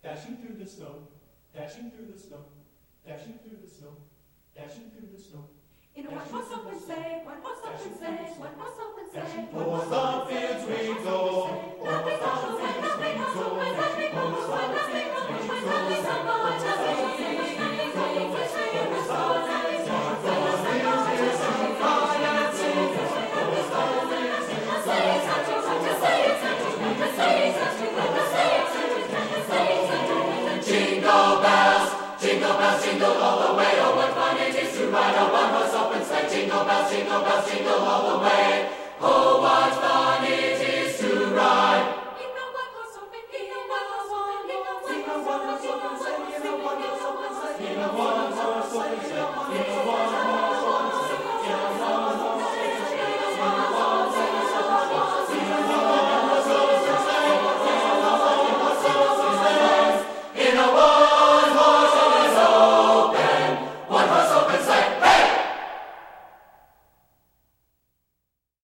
dashing through the snow, dashing through the snow, dashing through the snow, dashing through the snow. In a one-horse open sleigh, one-horse open sleigh, one-horse open sleigh. O'er the fields we go, o'er the fields we go, o'er the Jingle bells, jingle bells, jingle all the way. Oh, what fun it is to ride a one-horse open sleigh. Jingle bells, jingle bells, jingle all the way. Oh, what fun it is to ride In a one-horse open, in a one-horse open, in a one-horse open, in a one-horse open, in a one-horse open sleigh, in a one-horse open sleigh, in a one-horse